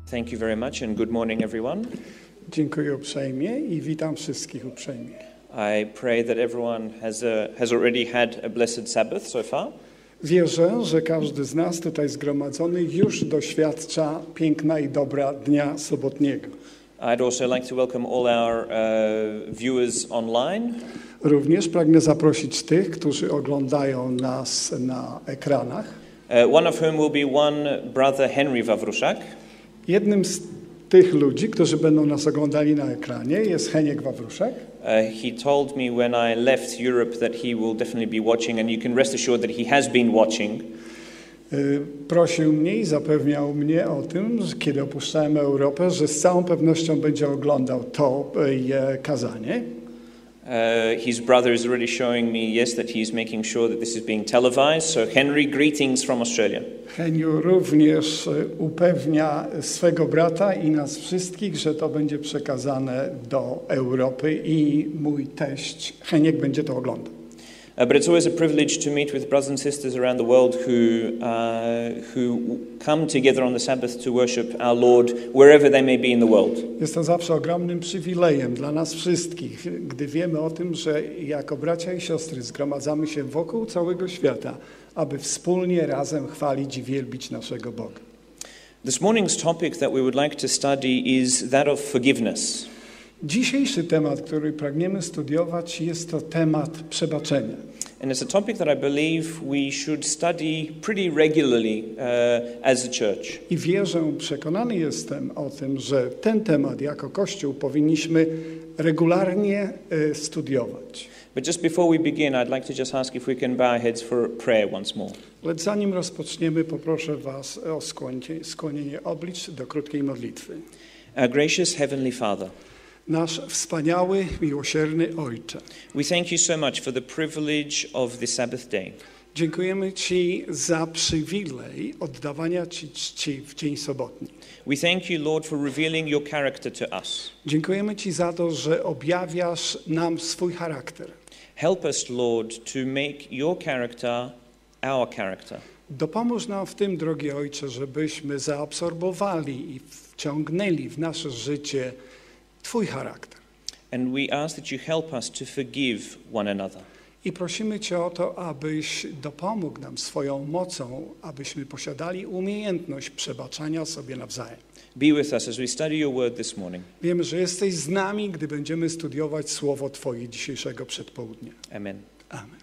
Thank you very much and good morning, everyone. Dziękuję uprzejmie i witam wszystkich uprzejmie. I pray that everyone has already had a blessed Sabbath so far. Wierzę, że każdy z nas tutaj zgromadzony już doświadcza piękna i dobra dnia sobotniego. I'd also like to welcome all our viewers online. Również pragnę zaprosić tych, którzy oglądają nas na ekranach. One of whom will be one brother Henry Wawruszak. Jednym z tych ludzi, którzy będą nas oglądali na ekranie, jest Heniek Wawruszek. He told me when I left Europe that he will definitely be watching, and you can rest assured that he has been watching. Prosił mnie i zapewniał mnie o tym, że kiedy opuszczałem Europę, że z całą pewnością będzie oglądał to kazanie. His brother is already showing me, yes, that he's making sure that this is being televised. So Henry, greetings from Australia. Heniu również upewnia swego brata i nas wszystkich, że to będzie przekazane do Europy i mój teść Heniek będzie to oglądał. But it's always a privilege to meet with brothers and sisters around the world who come together on the Sabbath to worship our Lord wherever they may be in the world. Jest to zawsze ogromnym przywilejem dla nas wszystkich, gdy wiemy o tym, że jako bracia i siostry zgromadzamy się wokół całego świata, aby wspólnie razem chwalić i wielbić naszego Boga. This morning's topic that we would like to study is that of forgiveness. Dzisiejszy temat, który pragniemy studiować, jest to temat przebaczenia. And it's a topic that I believe we should study pretty regularly as a church. I wierzę, przekonany jestem o tym, że ten temat jako Kościół powinniśmy regularnie studiować. But just before we begin, I'd like to just ask if we can bow our heads for prayer once more. Lecz zanim rozpoczniemy, poproszę Was o skłonienie oblicz do krótkiej modlitwy. Our gracious Heavenly Father, Nasz wspaniały, miłosierny Ojcze, we thank you so much for the privilege of the Sabbath day. dziękujemy Ci za przywilej oddawania Ci czci w dzień sobotni. We thank you, Lord, for revealing your character to us. Dziękujemy Ci za to, że objawiasz nam swój charakter. Help us, Lord, to make your character our character. Dopomóż nam w tym, drogi Ojcze, żebyśmy zaabsorbowali i wciągnęli w nasze życie Twój charakter. And we ask that you help us to forgive one another. I prosimy Cię o to, abyś dopomógł nam swoją mocą, abyśmy posiadali umiejętność przebaczania sobie nawzajem. Be with us as we study your word this morning. Wiemy, że jesteś z nami, gdy będziemy studiować Słowo Twoje dzisiejszego przedpołudnia. Amen. Amen.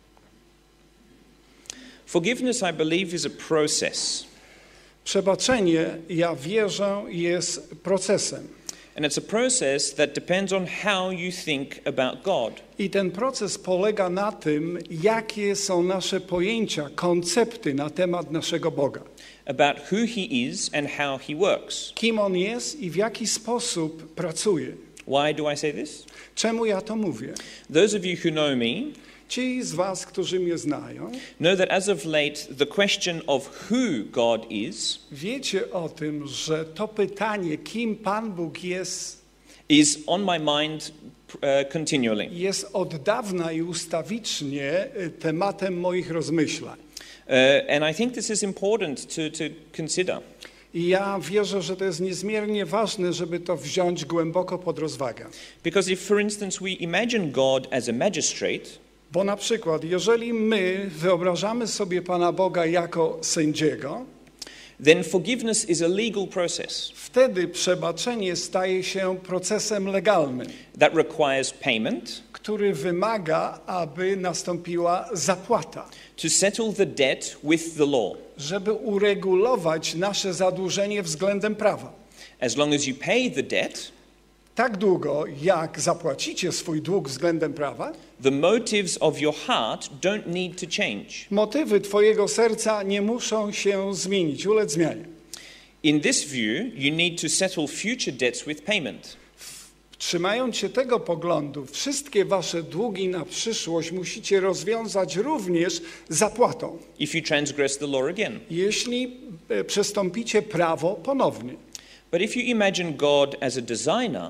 Forgiveness, I believe, is a process. Przebaczenie, ja wierzę, jest procesem. And it's a process that depends on how you think about God. I ten proces polega na tym, jakie są nasze pojęcia, koncepty na temat naszego Boga. About who He is and how He works. Kim On jest i w jaki sposób pracuje. Why do I say this? Czemu ja to mówię? Those of you who know me Ci z was, którzy mnie znają, know that as of late the question of who God is wiecie o tym, że to pytanie, kim Pan Bóg is on my mind continually. jest od dawna i ustawicznie tematem moich rozmyślań. And I think this is important to consider. I ja wierzę, że to jest niezmiernie ważne, żeby to wziąć głęboko pod rozwagę. Because if, for instance, we imagine God as a magistrate, Bo na przykład, jeżeli my wyobrażamy sobie Pana Boga jako sędziego, then forgiveness is a legal process wtedy przebaczenie staje się procesem legalnym, that requires payment który wymaga, aby nastąpiła zapłata, to settle the debt with the law. żeby uregulować nasze zadłużenie względem prawa. As long as you pay the debt, Tak długo, jak zapłacicie swój dług względem prawa, the motives of your heart don't need to change. motywy twojego serca nie muszą się zmienić, ulec zmianie. In this view, you need to settle future debts with payment. Trzymając się tego poglądu, wszystkie wasze długi na przyszłość musicie rozwiązać również zapłatą, If you transgress the law again. jeśli przestąpicie prawo ponownie. But if you imagine God as a designer,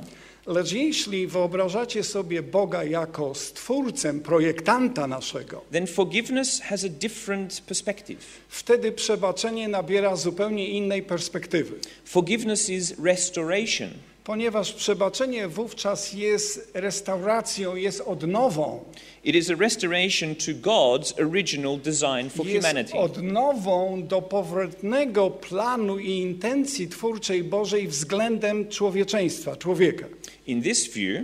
Lecz jeśli wyobrażacie sobie Boga jako stwórcę, projektanta naszego, then forgiveness has a different perspective. wtedy przebaczenie nabiera zupełnie innej perspektywy. Forgiveness is restoration. Ponieważ przebaczenie wówczas jest restauracją, jest odnową. It is a restoration to God's original design for Jest humanity. odnową do powrotnego planu i intencji twórczej Bożej względem człowieczeństwa, człowieka. In this view,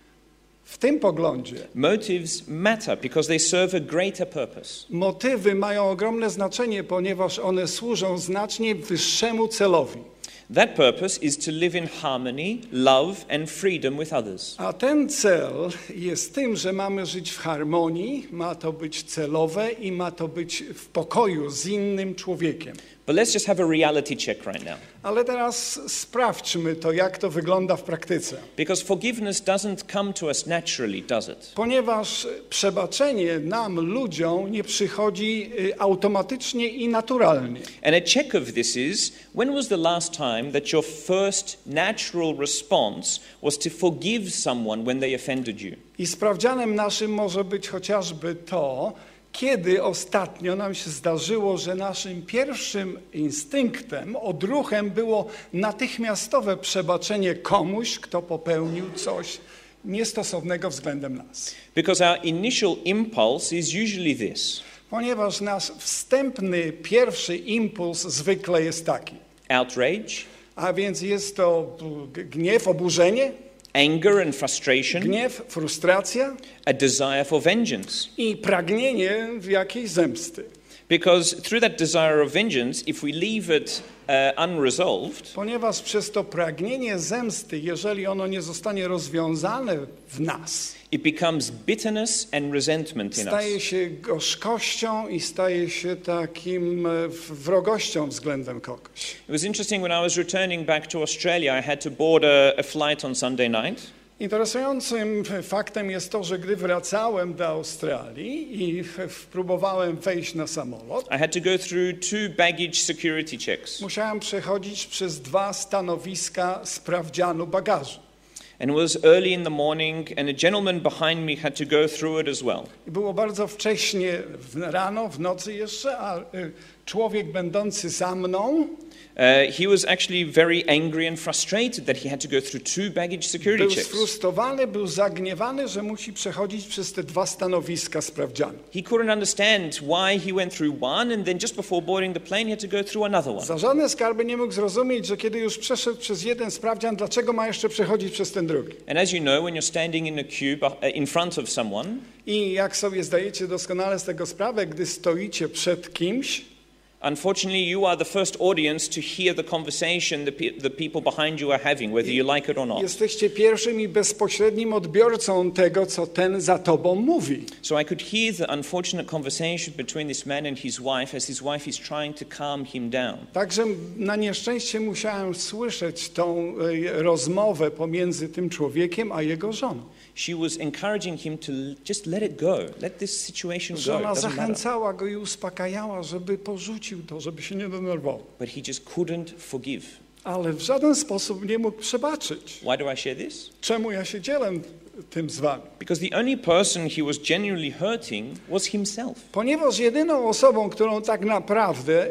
W tym poglądzie motives matter because they serve a greater purpose. motywy mają ogromne znaczenie, ponieważ one służą znacznie wyższemu celowi. That purpose is to live in harmony, love and freedom with others. A ten cel jest tym, że mamy żyć w harmonii, ma to być celowe i ma to być w pokoju z innym człowiekiem. But let's just have a reality check right now. Ale teraz sprawdźmy to, jak to wygląda w praktyce. Because forgiveness doesn't come to us naturally, does it? Ponieważ przebaczenie nam, ludziom, nie przychodzi automatycznie i naturalnie. And a check of this is, when was the last time that your first natural response was to forgive someone when they offended you? I sprawdzianem naszym może być chociażby to, kiedy ostatnio nam się zdarzyło, że naszym pierwszym instynktem, odruchem było natychmiastowe przebaczenie komuś, kto popełnił coś niestosownego względem nas. Because our initial impulse is usually this: Ponieważ nasz wstępny, pierwszy impuls zwykle jest taki. outrage, A więc jest to gniew, oburzenie, anger and frustration, gniew, frustracja a desire for vengeance. i pragnienie jakiejś zemsty. Because through that desire of vengeance, if we leave it unresolved, Ponieważ przez to pragnienie zemsty, jeżeli ono nie zostanie rozwiązane w nas, it becomes bitterness and resentment in staje us. się gorzkością i staje się takim wrogością względem kogoś. It was interesting when I was returning back to Australia, I had to board a flight on Sunday night. Interesującym faktem jest to, że gdy wracałem do Australii i próbowałem wejść na samolot, I had to go through 2 baggage security checks. musiałem przechodzić przez 2 stanowiska sprawdzianu bagażu. And it was early in the morning, and a gentleman behind me had to go through it as well. I było bardzo wcześnie rano, w nocy jeszcze, a człowiek będący za mną He was actually very angry and frustrated that he had to go through 2 baggage security był checks. sfrustrowany, był zagniewany, że musi przechodzić przez te 2 stanowiska sprawdzianu. He couldn't understand why he went through one, and then just before boarding the plane, he had to go through another one. Za żadne skarby nie mógł zrozumieć, że kiedy już przeszedł przez jeden sprawdzian, dlaczego ma jeszcze przechodzić przez ten drugi. And as you know, when you're standing in a queue in front of someone, I jak sobie zdajecie doskonale z tego sprawę, gdy stoicie przed kimś, unfortunately, you are the first audience to hear the conversation the people behind you are having, whether you like it or not. jesteście pierwszym i bezpośrednim odbiorcą tego, co ten za tobą mówi. So I could hear the unfortunate conversation between this man and his wife as his wife is trying to calm him down. Także na nieszczęście musiałem słyszeć tą rozmowę pomiędzy tym człowiekiem a jego żoną. She was encouraging him to just let it go. Let this situation go. It Żona doesn't matter. zachęcała go i uspokajała, żeby porzucił to, żeby się nie denerwował. But he just couldn't forgive. Ale w żaden sposób nie mógł przebaczyć. Why do I share this? Czemu ja się dzielę tym z wami? Because the only person he was genuinely hurting was himself. Ponieważ jedyną osobą, której tak naprawdę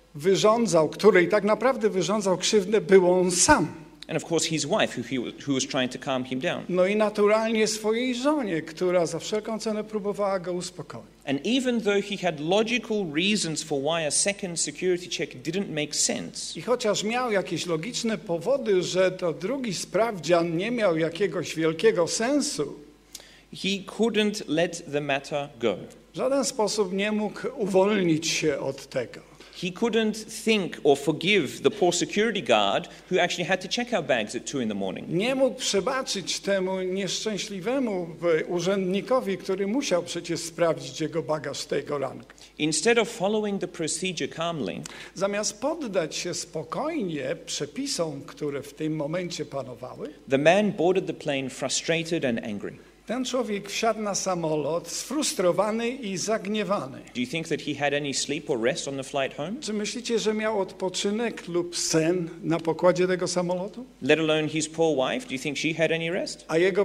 wyrządzał krzywdę, był on sam. And of course his wife, who was trying to calm him down. No i naturalnie swojej żonie, która za wszelką cenę próbowała go uspokoić. And even though he had logical reasons for why a second security check didn't make sense, I chociaż miał jakieś logiczne powody, że to drugi sprawdzian nie miał jakiegoś wielkiego sensu, he couldn't let the matter go. w żaden sposób nie mógł uwolnić się od tego. He couldn't think or forgive the poor security guard who actually had to check our bags at 2 in the morning. Nie mógł przebaczyć temu nieszczęśliwemu urzędnikowi, który musiał przecież sprawdzić jego bagaż tego ranka. Instead of following the procedure calmly, Zamiast poddać się spokojnie przepisom, które w tym momencie panowały, the man boarded the plane frustrated and angry. Ten człowiek wsiadł na samolot sfrustrowany i zagniewany. Do you think that he had any sleep or rest on the flight home? Czy myślicie, że miał odpoczynek lub sen na pokładzie tego samolotu? Let alone his poor wife. Do you think she had any rest? A jego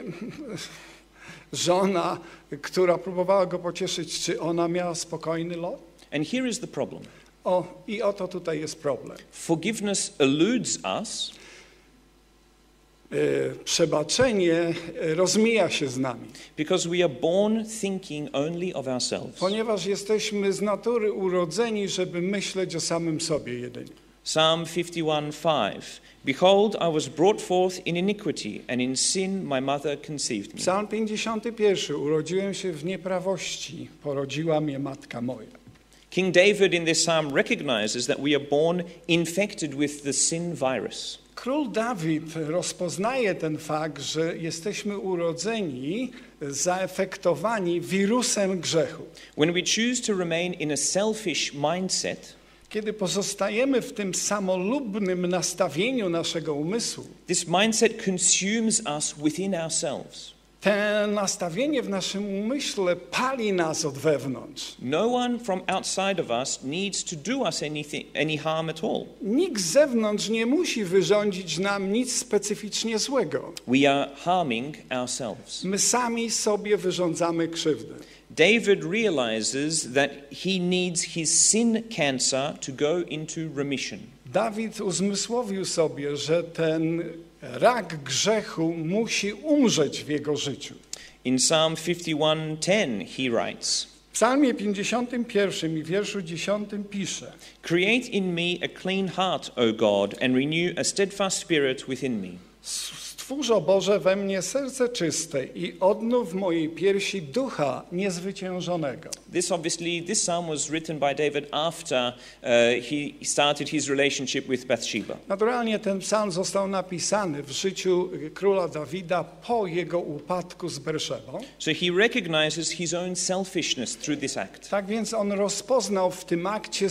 żona, która próbowała go pocieszyć, czy ona miała spokojny lot? And here is the problem. I oto tutaj jest problem. Forgiveness eludes us Przebaczenie rozmija się z nami, because we are born thinking only of ourselves. ponieważ jesteśmy z natury urodzeni, żeby myśleć o samym sobie jedynie. Psalm 51:5. Behold, I was brought forth in iniquity, and in sin my mother conceived me. Psalm 51. Urodziłem się w nieprawości, porodziła mnie matka moja. King David in this psalm recognizes that we are born infected with the sin virus. Król Dawid rozpoznaje ten fakt, że jesteśmy urodzeni, zaefektowani wirusem grzechu. When we choose to remain in a selfish mindset, Kiedy pozostajemy w tym samolubnym nastawieniu naszego umysłu, this mindset consumes us within ourselves. to nastawienie w naszym umyśle pali nas od wewnątrz. No one from outside of us needs to do us any harm at all. Nikt z zewnątrz nie musi wyrządzić nam nic specyficznie złego. We are harming ourselves. My sami sobie wyrządzamy krzywdę. David realizes that he needs his sin cancer to go into remission. Dawid uzmysłowił sobie, że ten rak grzechu musi umrzeć w jego życiu. In Psalm 51:10 he writes, W Psalmie 51 i wierszu 10 pisze: Create in me a clean heart, O God, and renew a steadfast spirit within me. Stwórz, o Boże, we mnie serce czyste i odnów w mojej piersi ducha niezwyciężonego. This psalm was written by David after he started his relationship with Bathsheba. Naturalnie ten psalm został napisany w życiu króla Dawida po jego upadku z Berszebą. So he recognizes his own selfishness through this act. Tak więc on rozpoznał w tym akcie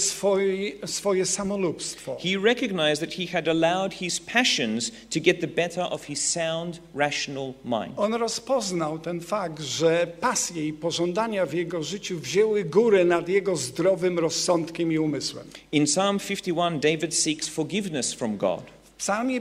swoje samolubstwo. He recognized that he had allowed his passions to get the better of his sound, rational mind. On rozpoznał ten fakt, że pasje i pożądania w jego życiu wzięły górę nad jego zdrowym rozsądkiem i umysłem. In Psalm 51, David seeks forgiveness from God. W Psalmie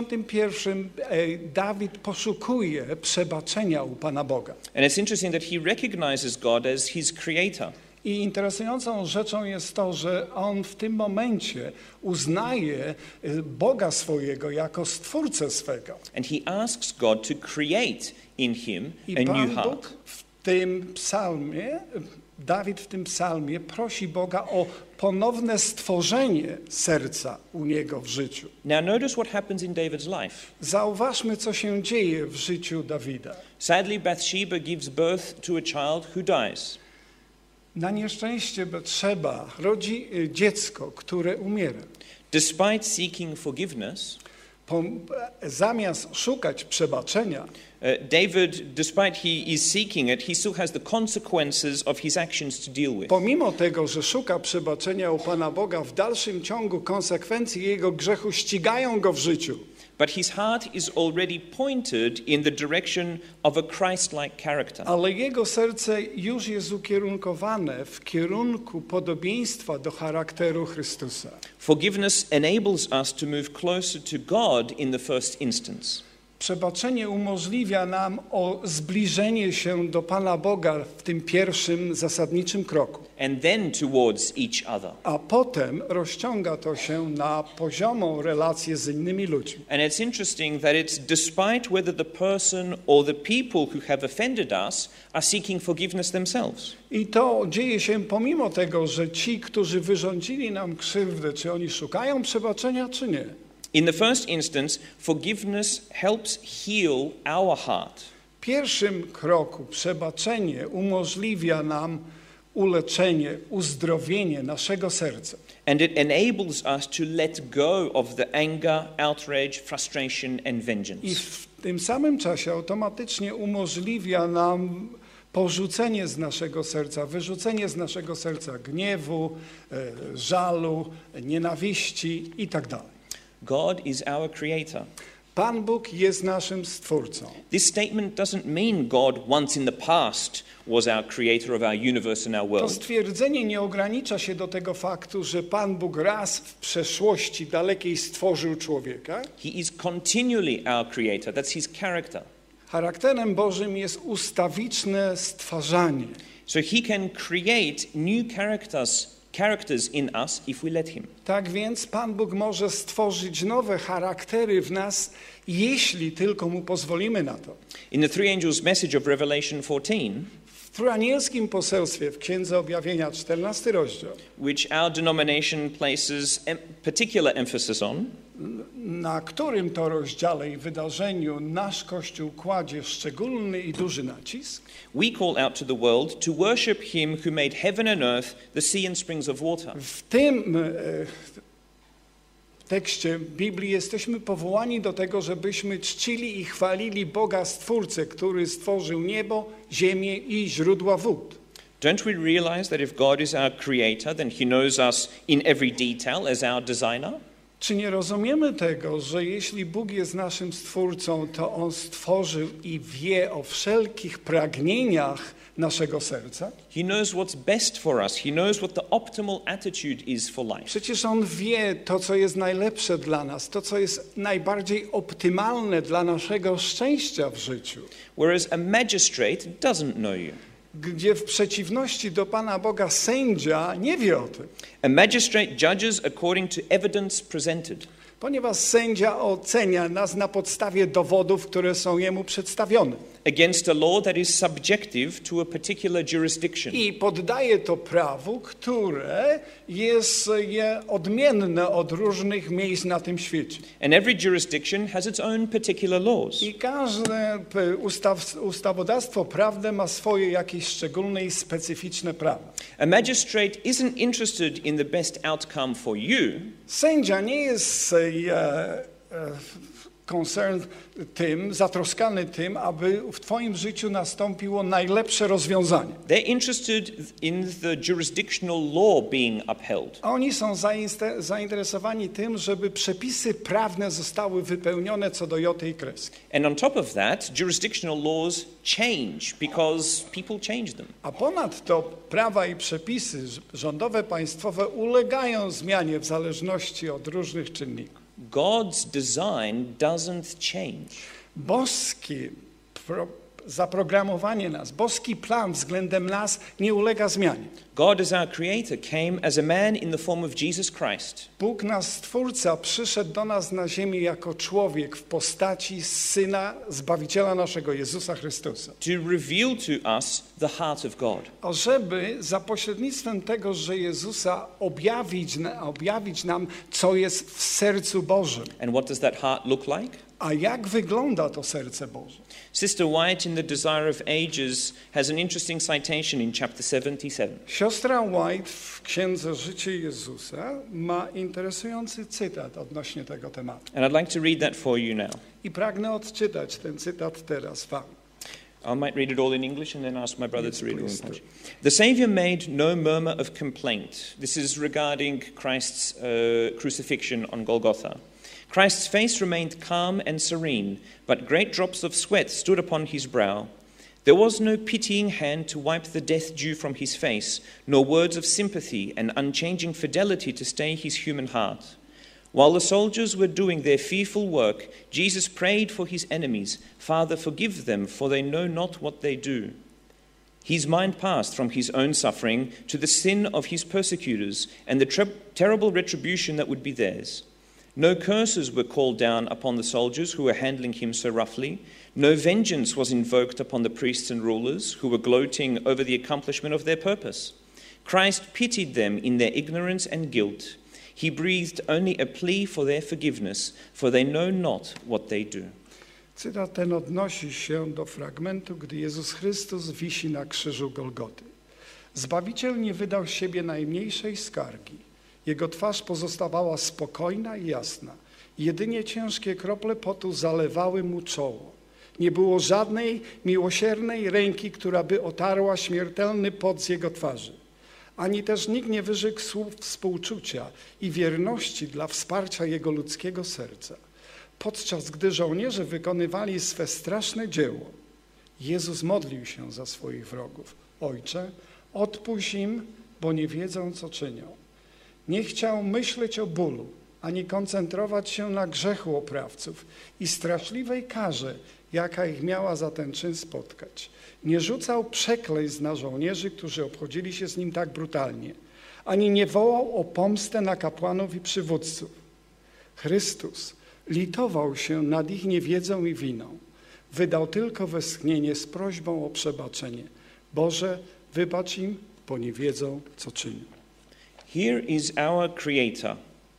51 Dawid poszukuje przebaczenia u Pana Boga. And it's interesting that he recognizes God as his creator. I interesującą rzeczą jest to, że on w tym momencie uznaje Boga swojego jako stwórcę swego. And he asks God to create in him I a Pan new heart. Bóg w tym psalmie, Dawid w tym psalmie prosi Boga o ponowne stworzenie serca u niego w życiu. Now notice what happens in David's life. Zauważmy, co się dzieje w życiu Dawida. Sadly, Bathsheba gives birth to a child who dies. Na nieszczęście Batrzeba rodzi dziecko, które umiera. Despite seeking forgiveness, Zamiast szukać przebaczenia, David, despite he is seeking it, he still has the consequences of his actions to deal with. pomimo tego, że szuka przebaczenia u Pana Boga, w dalszym ciągu konsekwencje jego grzechu ścigają go w życiu. But his heart is already pointed in the direction of a Christ-like character. Ale jego serce już jest ukierunkowane w kierunku podobieństwa do charakteru Chrystusa. Forgiveness enables us to move closer to God in the first instance. Przebaczenie umożliwia nam zbliżenie się do Pana Boga w tym pierwszym zasadniczym kroku. And then towards each other. A potem rozciąga to się na poziomą relację z innymi ludźmi. And it's interesting that it's despite whether the person or the people who have offended us are seeking forgiveness themselves. I to dzieje się pomimo tego, że ci, którzy wyrządzili nam krzywdę, czy oni szukają przebaczenia, czy nie. In the first instance, forgiveness helps heal our heart. W pierwszym kroku przebaczenie umożliwia nam uleczenie, uzdrowienie naszego serca. And it enables us to let go of the anger, outrage, frustration and vengeance. I w tym samym czasie automatycznie umożliwia nam porzucenie z naszego serca, wyrzucenie z naszego serca gniewu, żalu, nienawiści itd. God is our creator. Pan Bóg jest naszym Stwórcą. This statement doesn't mean God once in the past was our creator of our universe and our To world. stwierdzenie nie ogranicza się do tego faktu, że Pan Bóg raz w przeszłości dalekiej stworzył człowieka. He is continually our creator. That's his character. Charakterem Bożym jest ustawiczne stwarzanie. So he can create new characters in us if we let him. Tak więc Pan Bóg może stworzyć nowe charaktery w nas, jeśli tylko Mu pozwolimy na to. In the three angels' message of Revelation 14, W trójanielskim poselstwie w Księdze Objawienia, 14 rozdział, which our denomination places particular emphasis on, na którym to rozdziale i wydarzeniu nasz Kościół kładzie szczególny i duży nacisk, we call out to the world to worship him who made heaven and earth, the sea and springs of water. w tym tekście Biblii jesteśmy powołani do tego, żebyśmy czcili i chwalili Boga Stwórcę, który stworzył niebo, ziemię i źródła wód. Don't we realize that if God is our creator, then he knows us in every detail as our designer? Czy nie rozumiemy tego, że jeśli Bóg jest naszym Stwórcą, to On stworzył i wie o wszelkich pragnieniach naszego serca? He knows what's best for us. He knows what the optimal attitude is for life. Przecież On wie to, co jest najlepsze dla nas, to, co jest najbardziej optymalne dla naszego szczęścia w życiu. Whereas a magistrate doesn't know you. Gdzie w przeciwności do Pana Boga sędzia nie wie o tym. A magistrate judges according to evidence presented. Ponieważ sędzia ocenia nas na podstawie dowodów, które są jemu przedstawione. Against a law that is subjective to a particular jurisdiction. I poddaje to prawu, które jest odmienne od różnych miejsc na tym świecie. And every jurisdiction has its own particular laws. I każde ustawodawstwo prawne ma swoje jakieś szczególne i specyficzne prawa. A magistrate isn't interested in the best outcome for you. Sędzia nie jest zatroskany tym, aby w twoim życiu nastąpiło najlepsze rozwiązanie. They're interested in the jurisdictional law being upheld. A oni są zainteresowani tym, żeby przepisy prawne zostały wypełnione co do joty i kreski. And on top of that, jurisdictional laws change because people change them. A ponadto prawa i przepisy rządowe, państwowe ulegają zmianie w zależności od różnych czynników. God's design doesn't change. Boskie zaprogramowanie nas, boski plan względem nas nie ulega zmianie. God as our creator came as a man in the form of Jesus Christ. Bóg, nasz Stwórca, przyszedł do nas na ziemię jako człowiek w postaci Syna, Zbawiciela naszego, Jezusa Chrystusa. To reveal to us the heart of God. Żeby za pośrednictwem tego, że Jezusa objawić nam, co jest w sercu Bożym. And what does that heart look like? A jak wygląda to serce Boże? Sister White in The Desire of Ages has an interesting citation in chapter 77. Siostra White w Księdze Życie Jezusa ma interesujący cytat odnośnie tego tematu. And I'd like to read that for you now. I pragnę odczytać ten cytat teraz wam. I might read it all in English and then ask my brother to read it all in Polish. The Savior made no murmur of complaint. This is regarding Christ's crucifixion on Golgotha. Christ's face remained calm and serene, but great drops of sweat stood upon his brow. There was no pitying hand to wipe the death dew from his face, nor words of sympathy and unchanging fidelity to stay his human heart. While the soldiers were doing their fearful work, Jesus prayed for his enemies, Father, forgive them, for they know not what they do. His mind passed from his own suffering to the sin of his persecutors and the terrible retribution that would be theirs. No curses were called down upon the soldiers who were handling him so roughly. No vengeance was invoked upon the priests and rulers who were gloating over the accomplishment of their purpose. Christ pitied them in their ignorance and guilt. He breathed only a plea for their forgiveness, for they know not what they do. Cytat ten odnosi się do fragmentu, gdy Jezus Chrystus wisi na krzyżu Golgoty. Zbawiciel nie wydał z siebie najmniejszej skargi. Jego twarz pozostawała spokojna i jasna. Jedynie ciężkie krople potu zalewały mu czoło. Nie było żadnej miłosiernej ręki, która by otarła śmiertelny pot z jego twarzy. Ani też nikt nie wyrzekł słów współczucia i wierności dla wsparcia jego ludzkiego serca. Podczas gdy żołnierze wykonywali swe straszne dzieło, Jezus modlił się za swoich wrogów. Ojcze, odpuść im, bo nie wiedzą, co czynią. Nie chciał myśleć o bólu, ani koncentrować się na grzechu oprawców i straszliwej karze, jaka ich miała za ten czyn spotkać. Nie rzucał przekleństw na żołnierzy, którzy obchodzili się z nim tak brutalnie, ani nie wołał o pomstę na kapłanów i przywódców. Chrystus litował się nad ich niewiedzą i winą. Wydał tylko westchnienie z prośbą o przebaczenie. Boże, wybacz im, bo nie wiedzą, co czynią. Here is our Creator,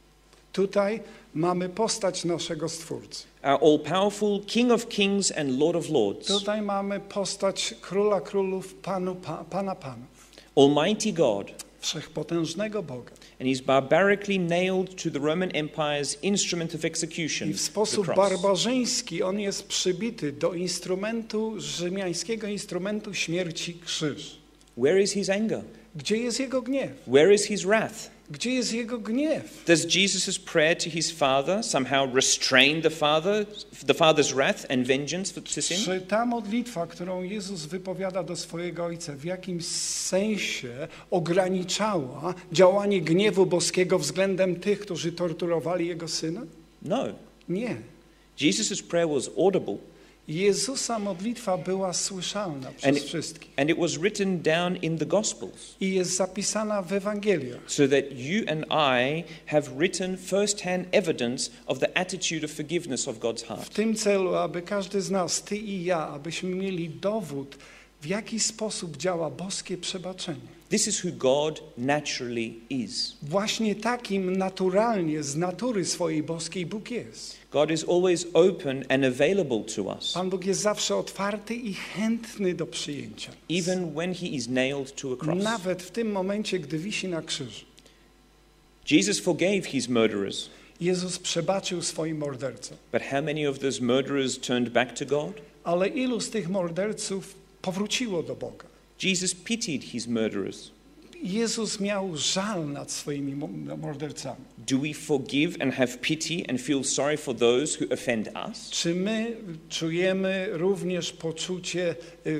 Tutaj mamy postać naszego Stwórcy. our all-powerful King of Kings and Lord of Lords, Tutaj mamy postać Króla Królów, Pana Panów, Almighty God, Wszechpotężnego Boga. and he's barbarically nailed to the Roman Empire's instrument of execution, I w the sposób cross. barbarzyński on jest przybity do rzymiańskiego instrumentu śmierci krzyż. Where is his anger? Gdzie jest jego gniew? Where is his wrath? Gdzie jest jego gniew? Does Jesus' prayer to his Father somehow restrain the Father's wrath and vengeance for sin? Czy ta modlitwa, którą Jezus wypowiada do swojego Ojca, w jakimś sensie ograniczała działanie gniewu boskiego względem tych, którzy torturowali Jego Syna? No. Nie. Jesus' prayer was audible, Jezusa modlitwa była słyszalna przez wszystkich and it was written down in the Gospels, i jest zapisana w Ewangeliach. so that you and I have written first-hand evidence of the attitude of forgiveness of God's W heart. tym celu, aby każdy z nas, ty i ja, abyśmy mieli dowód, w jaki sposób działa boskie przebaczenie. This is who God naturally is. Właśnie takim naturalnie, z natury swojej boskiej Bóg jest. God is always open and available to us, Pan Bóg jest zawsze otwarty i chętny do przyjęcia. even when he is nailed to a cross. Nawet w tym momencie, gdy wisi na krzyżu. Jesus forgave his murderers, Jezus przebaczył swoim mordercom. but how many of those murderers turned back to God? Ale ilu z tych morderców powróciło do Boga? Jesus pitied his murderers. Jezus miał żal nad swoimi mordercami. Do we forgive and have pity and feel sorry for those who offend us? Czy my czujemy również poczucie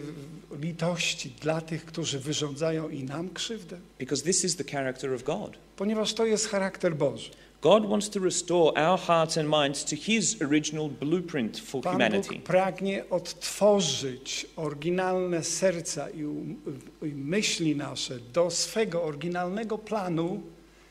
litości dla tych, którzy wyrządzają i nam krzywdę? Because this is the character of God. Ponieważ to jest charakter Boży. God wants to restore our hearts and minds to his original blueprint for Pan humanity. Bóg pragnie odtworzyć oryginalne serca i myśli nasze do swego oryginalnego planu,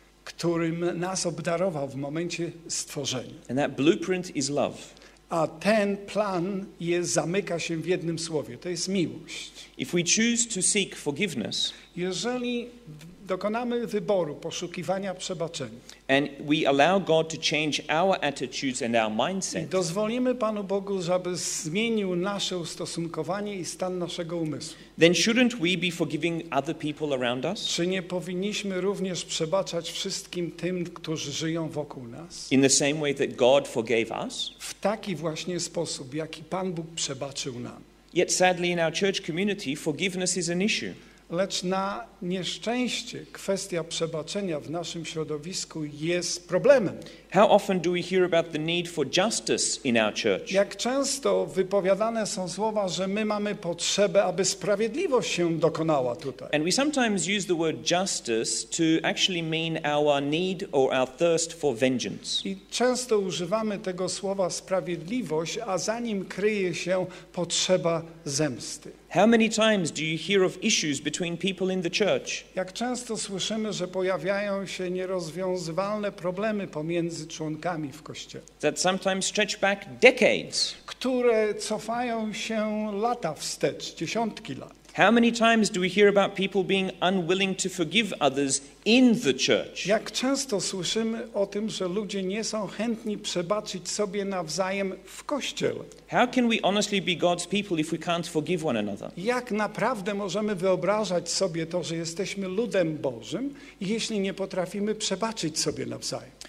którym nas obdarował w momencie stworzenia. And that blueprint is love. A ten plan zamyka się w jednym słowie, to jest miłość. If we choose to seek forgiveness Jeżeli dokonamy wyboru poszukiwania przebaczenia and we allow God to change our attitudes and our i mindset, dozwolimy Panu Bogu, żeby zmienił nasze ustosunkowanie i stan naszego umysłu, then shouldn't we be forgiving other people around us czy nie powinniśmy również przebaczać wszystkim tym, którzy żyją wokół nas? in the same way that God forgave us? W taki właśnie sposób, jaki Pan Bóg przebaczył nam. Yet sadly in our church community, forgiveness is an issue. Lecz na nieszczęście kwestia przebaczenia w naszym środowisku jest problemem. How often do we hear about the need for justice in our church? Jak często wypowiadane są słowa, że my mamy potrzebę, aby sprawiedliwość się dokonała tutaj. And we sometimes use the word justice to actually mean our need or our thirst for vengeance. I często używamy tego słowa sprawiedliwość, a za nim kryje się potrzeba zemsty. How many times do you hear of issues between people in the church Jak często słyszymy, że pojawiają się nierozwiązywalne problemy pomiędzy członkami w Kościele, that sometimes stretch back decades? które cofają się lata wstecz, dziesiątki lat. How many times do we hear about people being unwilling to forgive others in the church? Jak często słyszymy o tym, że ludzie nie są chętni przebaczyć sobie nawzajem w Kościele. How can we honestly be God's people if we can't forgive one another? Jak naprawdę możemy wyobrażać sobie to, że jesteśmy ludem Bożym, jeśli nie potrafimy przebaczyć sobie nawzajem?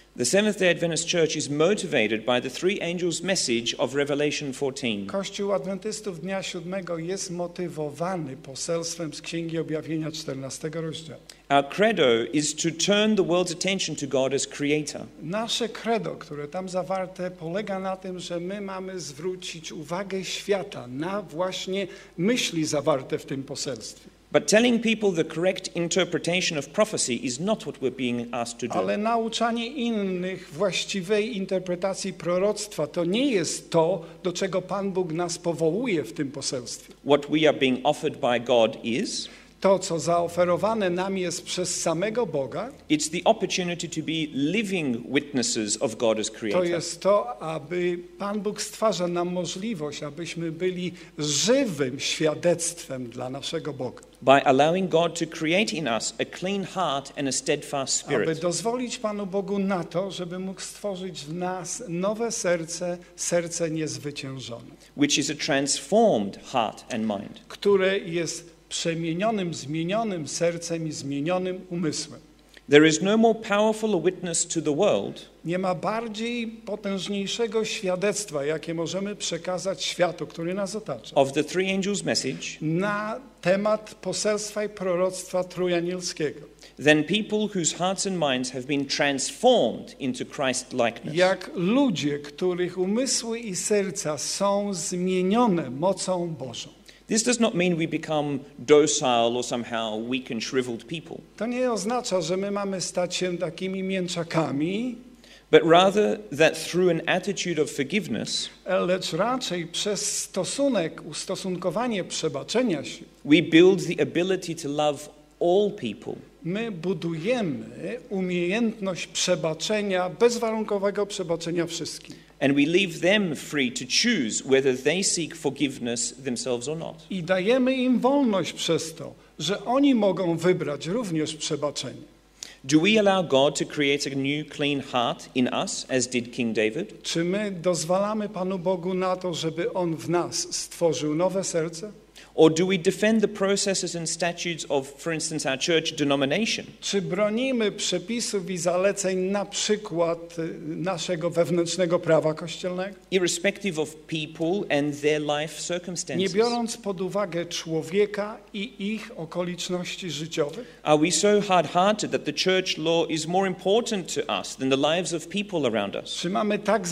The Seventh-day Adventist Church is motivated by the three angels' message of Revelation 14. Kościół Adwentystów Dnia Siódmego jest motywowany poselstwem z Księgi Objawienia 14 rozdziału. Our credo is to turn the world's attention to God as creator. Nasze credo, które tam zawarte, polega na tym, że my mamy zwrócić uwagę świata na właśnie myśli zawarte w tym poselstwie. But telling people the correct interpretation of prophecy is not what we're being asked to do. Ale nauczanie innych właściwej interpretacji proroctwa to nie jest to, do czego Pan Bóg nas powołuje w tym poselstwie. What we are being offered by God is To, co zaoferowane nam jest przez samego Boga, it's the opportunity to be living witnesses of God as to creator. jest to, aby Pan Bóg stwarza nam możliwość, abyśmy byli żywym świadectwem dla naszego Boga. By allowing God to create in us a clean heart and a steadfast Aby spirit. dozwolić Panu Bogu na to, żeby mógł stworzyć w nas nowe serce, serce niezwyciężone, Which is a transformed heart and mind. które jest przemienionym, zmienionym sercem i zmienionym umysłem. There is no more powerful a witness to the world Nie ma bardziej potężniejszego świadectwa, jakie możemy przekazać światu, który nas otacza, of the three angels' message na temat poselstwa i proroctwa trójanielskiego. than people whose hearts and minds have been transformed into Christ-likeness. Jak ludzie, których umysły i serca są zmienione mocą Bożą. This does not mean we become docile or somehow weak and shriveled people, To nie oznacza, że my mamy stać się takimi mięczakami, but rather that through an attitude of forgiveness, lecz raczej przez stosunek, ustosunkowanie przebaczenia się, we build the ability to love all people, my budujemy umiejętność przebaczenia, bezwarunkowego przebaczenia wszystkim. and we leave them free to choose whether they seek forgiveness themselves or not. I dajemy im wolność przez to, że oni mogą wybrać również przebaczenie. Do we allow God to create a new clean heart in us, as did King David? Czy my dozwalamy Panu Bogu na to, żeby On w nas stworzył nowe serce? Or do we defend the processes and statutes of, for instance, our church denomination? Czy bronimy przepisów i zaleceń na przykład naszego wewnętrznego prawa kościelnego? Irrespective of people and their life Nie circumstances? biorąc pod uwagę człowieka i ich okoliczności życiowych? Are we so hard-hearted that the church law is more important to us than the lives of people around us? Czy mamy tak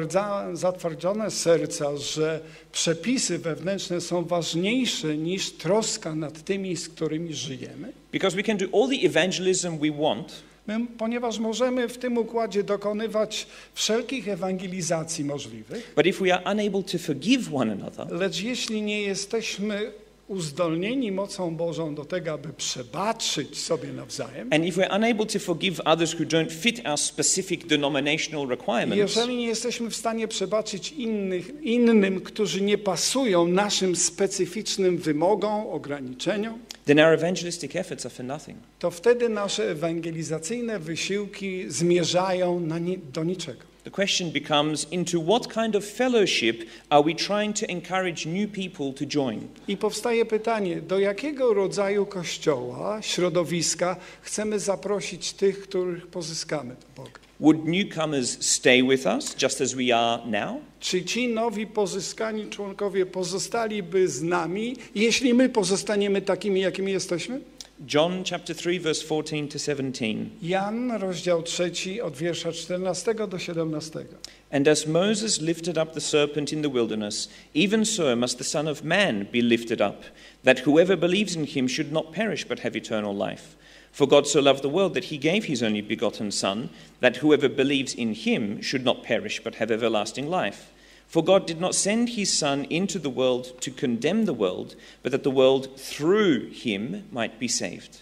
zatwardzone serca, że przepisy wewnętrzne są ważniejsze niż troska nad tymi, z którymi żyjemy? Because we can do all the evangelism we want, Ponieważ możemy w tym układzie dokonywać wszelkich ewangelizacji możliwych, but if we are unable to forgive one another, lecz jeśli nie jesteśmy uzdolnieni mocą Bożą do tego, aby przebaczyć sobie nawzajem, and if we're unable to forgive others who don't fit our specific denominational requirements, jeżeli nie jesteśmy w stanie przebaczyć innym, którzy nie pasują naszym specyficznym wymogom, ograniczeniom, then our evangelistic efforts are for nothing. to wtedy nasze ewangelizacyjne wysiłki zmierzają do niczego. The question becomes, into what kind of fellowship are we trying to encourage new people to join? I powstaje pytanie, do jakiego rodzaju kościoła, środowiska chcemy zaprosić tych, których pozyskamy do Boga? Would newcomers stay with us just as we are now? Czy ci nowi pozyskani członkowie pozostaliby z nami, jeśli my pozostaniemy takimi, jakimi jesteśmy? John chapter 3 verse 14 to 17. Jan, rozdział 3, od wiersza 14 do 17. And as Moses lifted up the serpent in the wilderness, even so must the Son of Man be lifted up, that whoever believes in him should not perish but have eternal life. For God so loved the world that he gave his only begotten Son, that whoever believes in him should not perish but have everlasting life. For God did not send his Son into the world to condemn the world, but that the world through him might be saved.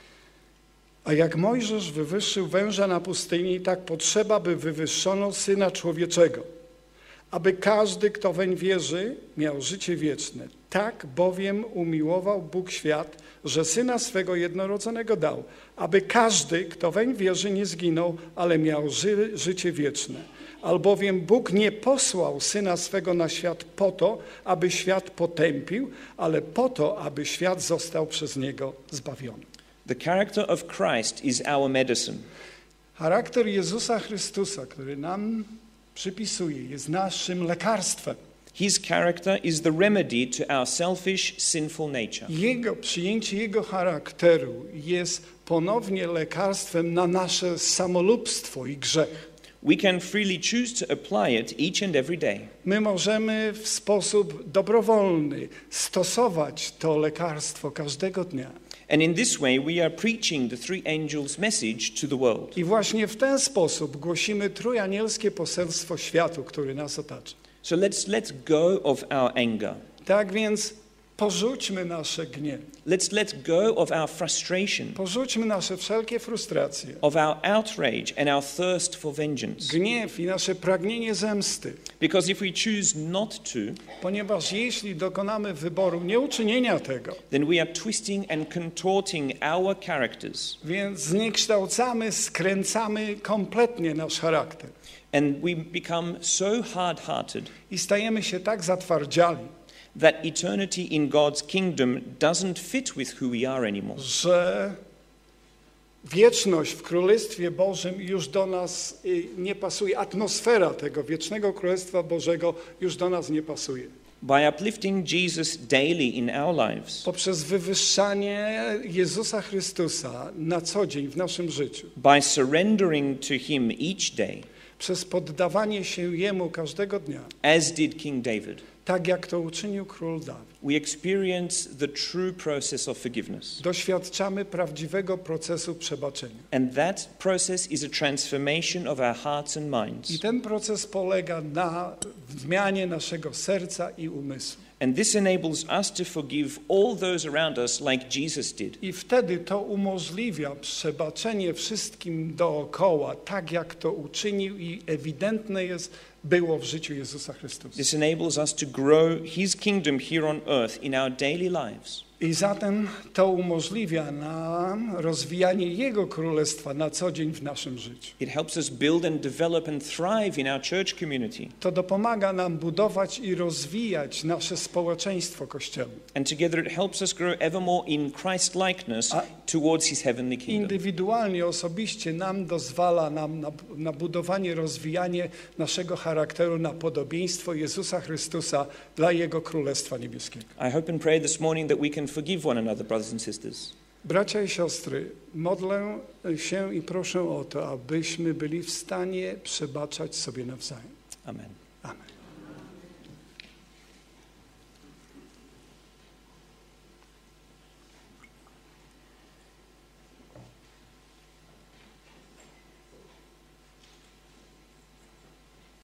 A jak Mojżesz wywyższył węża na pustyni, tak potrzeba, by wywyższono Syna Człowieczego, aby każdy, kto weń wierzy, miał życie wieczne. Tak bowiem umiłował Bóg świat, że Syna swego jednorodzonego dał, aby każdy, kto weń wierzy, nie zginął, ale miał życie wieczne. Albowiem Bóg nie posłał Syna swego na świat po to, aby świat potępił, ale po to, aby świat został przez Niego zbawiony. The character of Christ is our medicine. Charakter Jezusa Chrystusa, który nam przypisuje, jest naszym lekarstwem. His character is the remedy to our selfish, sinful nature. Przyjęcie Jego charakteru jest ponownie lekarstwem na nasze samolubstwo i grzech. We can freely choose to apply it each and every day. My możemy w sposób dobrowolny stosować to lekarstwo każdego dnia. And in this way we are preaching the three angels' message to the world. I właśnie w ten sposób głosimy trójanielskie poselstwo światu, który nas otacza. So let's let go of our anger. Tak więc porzućmy nasze gniew. Let's let go of our frustration, Porzućmy nasze wszelkie frustracje. of our outrage and our thirst for vengeance. Gniew i nasze pragnienie zemsty. Because if we choose not to, Ponieważ jeśli dokonamy wyboru nieuczynienia tego, then we are twisting and contorting our characters, więc zniekształcamy, skręcamy kompletnie nasz charakter. and we become so hard-hearted I stajemy się tak zatwardziali, that eternity in God's kingdom doesn't fit with who we are anymore. że wieczność w Królestwie Bożym już do nas nie pasuje. Atmosfera tego wiecznego Królestwa Bożego już do nas nie pasuje. By uplifting Jesus daily in our lives, Poprzez wywyższanie Jezusa Chrystusa na co dzień w naszym życiu, by surrendering to Him each day, przez poddawanie się Jemu każdego dnia, as did King David, tak jak to uczynił król Dawid, we experience the true process of forgiveness. doświadczamy prawdziwego procesu przebaczenia. And that process is a transformation of our hearts and minds. I ten proces polega na zmianie naszego serca i umysłu. And this enables us to forgive all those around us like Jesus did. I wtedy to umożliwia przebaczenie wszystkim dookoła, tak jak to uczynił i ewidentne było w życiu Jezusa Chrystusa. This enables us to grow His kingdom here on earth in our daily lives. I zatem to umożliwia nam rozwijanie Jego Królestwa na co dzień w naszym życiu. It helps us build and develop and thrive in our church community. To dopomaga nam budować i rozwijać nasze społeczeństwo kościelne. And together it helps us grow ever more in Christ-likeness towards His heavenly kingdom. Indywidualnie, osobiście nam dozwala na budowanie, rozwijanie naszego charakteru na podobieństwo Jezusa Chrystusa dla Jego Królestwa Niebieskiego. I hope and pray this morning that we can forgive one another, brothers and sisters. Bracia i siostry, modlę się i proszę o to, abyśmy byli w stanie przebaczać sobie nawzajem. Amen. Amen.